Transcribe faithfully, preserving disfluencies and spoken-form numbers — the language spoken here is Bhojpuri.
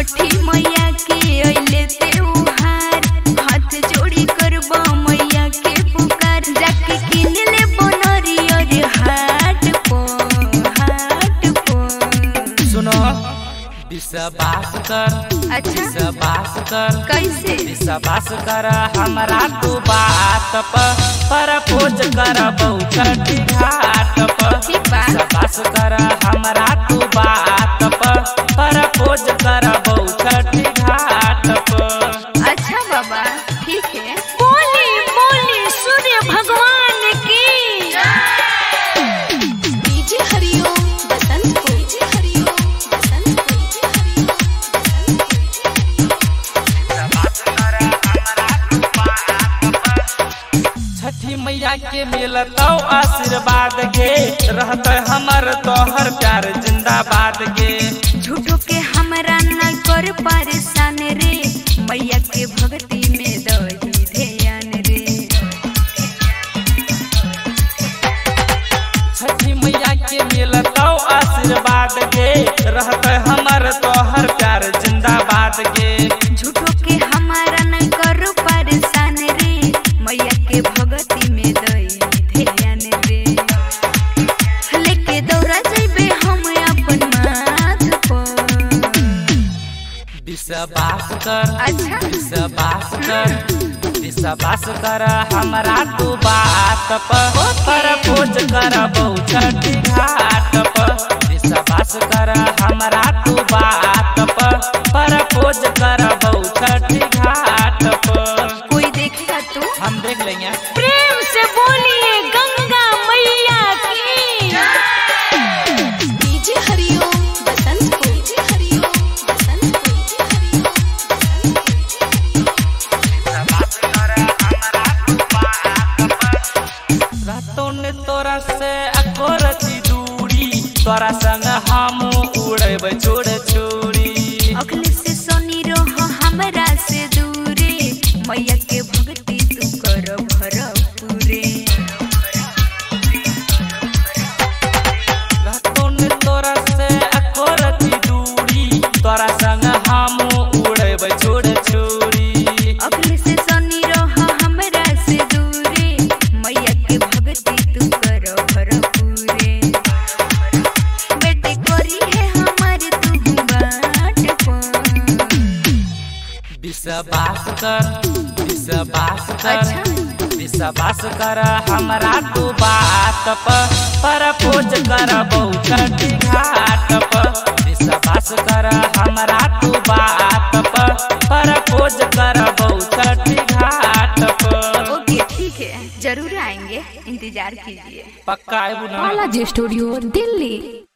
छठी मैया के अइले त्योहार, हाथ जोड़ी करबा मैया के पुकार, जाके किन ले बनरियर हाट पो हाट पो। सुनो विश्वास कर, अच्छा विश्वास कर, कैसे विश्वास कर हमरा तू बात पर पूज कर बहु छठी घाट पर। विश्वास कर हमरा तू बात पर पूज कर बहु छठी घाट पर। अच्छा बाबा ठीक है। बोली बोली सूर्य भगवान की। डीजे हरिओम बसंत को, डीजे हरिओम बसंत को, डीजे हरिओम छठी मैया के मिलतौ आशीर्वाद गे, रहत हमर तोहर प्यार जिंदाबाद गे। झूठो के हमरा न कर परेशान रे, मैया के भक्ति में दही ध्यान रे। छठी मैया के मिलतौ आशीर्वाद गे, रहत हमर तोहर प्यार जिंदाबाद गे। झूठो के हमारा न करो परेशान रे, मैया के भक्ति में दई ध्यान रे। लेके दौड़ा जइबे हम अपन माथ पर। विश्वास कर, अच्छा विश्वास कर, विश्वास कर हमरा तू बात पर पूज कर बहु छठी घाट पर। विश्वास कर हमरा तू बात पर पूज कर बहु छठी घाट पर। कोई देखेगा तो हम देख लेंगे। प्रेम से बोलिए गंगा मैया की। डीजे हरिओम बसंत को, डीजे हरिओम बसंत को, डीजे हरिओम रातों ने तोरा से अकोरती दूरी, तोरा संग हम उड़ब छोड़ छोड़ी। अगले से सोनी रहो हमरा से दूरे, मैया के भक्ति तू कर भरपूरे। रातों ने तोरा से अकोरती दूरी, तोरा संग हम उड़ब छोड़ छोड़ी। अगले से सोनी रहो हमरा से दूरे, मैया के भक्ति तू कर भरपूरे। बेटे करी है हमारे तू बाट पर। विश्वास कर, विश्वास कर, अच्छा विश्वास कर हमरा तू बात पर पूज कर बहु छठी घाट पर। विश्वास कर हमरा तू बात पर पूज कर बहु छठी घाट पर। ओके ठीक है, जरूर आएंगे, इंतजार कीजिए। पक्का आएबू ना। बालाजी स्टूडियो दिल्ली।